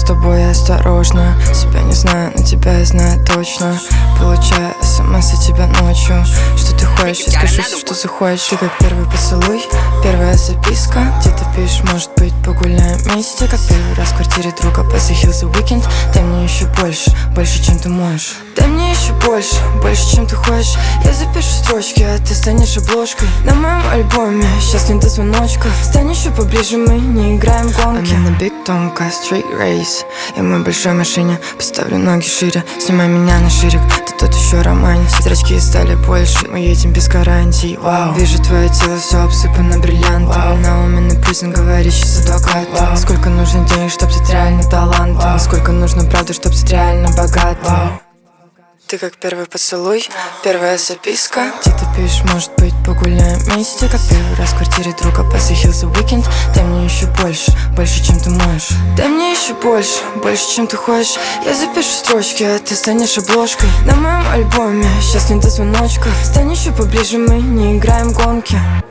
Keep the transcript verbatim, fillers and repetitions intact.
с тобой осторожно. Себя не знаю, но тебя я знаю точно. Получаю смс от тебя ночью. Что ты хочешь, я скажу все, что захочешь. Ты как первый поцелуй, первая записка. Где ты пишешь, может быть, погуляем вместе. Как первый раз в квартире друга посетил за уикенд. Дай мне еще больше, больше, чем ты можешь. Дай мне еще больше, больше, чем ты хочешь. Я запишу строчки, а ты станешь обложкой на моем альбоме, сейчас не до звоночков. Стань еще поближе, мы не играем в гонки. I'm in a big тонкая street race. Я в моей большой машине, поставлю ноги шире. Снимай меня на ширик, ты тот еще романтик. Зрачки стали больше, мы едем без гарантий. Вау. Вижу твое тело, все обсыпано бриллиантами. На уме написан, говорящий с адвокатом. Сколько нужно денег, чтоб стать реально талантом? Сколько нужно правды, чтоб стать реально богатым? Ты как первый поцелуй, первая записка. Где ты пишешь, может быть, погуляем вместе. Как первый раз в квартире друга посетил за уикенд. Дай мне еще больше, больше, чем ты можешь. Дай мне еще больше, больше, чем ты хочешь. Я запишу строчки, а ты станешь обложкой на моем альбоме, сейчас не до звоночков. Стань еще поближе, мы не играем в гонки.